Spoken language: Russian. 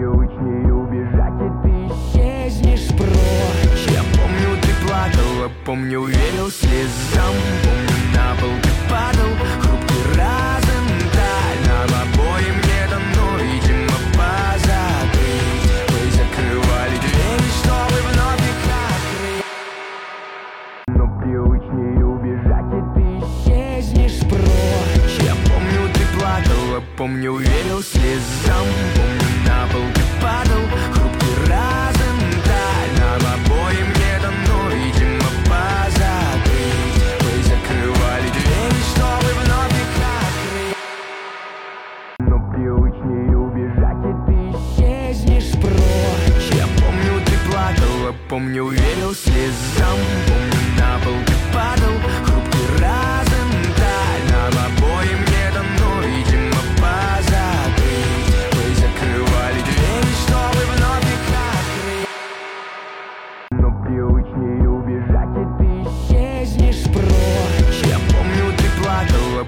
привычнее убежать, и ты исчезнешь прочь. Я помню, ты плакала, помню, верил слезам. Помню, на пол ты падал, хрупкий розенталь. Нам обоим не дано, видимо, позабыть. Мы закрывали двери, чтобы вновь их открыть. Но привычнее убежать, и ты исчезнешь прочь. Я помню, ты плакала, помню, верил слезам. Помню, на пол ты падал, хрупкий розенталь. Нам обоим не дано, видимо, позабыть. Мы закрывали двери, чтобы вновь их открыть. Но привычнее убежать, и ты исчезнешь прочь. Я помню, ты плакала, помню, верил слезам. Помню, на пол ты падал, хрупкий розенталь. Нам обоим не дано, видимо, позабыть. Мы закрывали двери, чтобы вновь их открыть. Но привычнее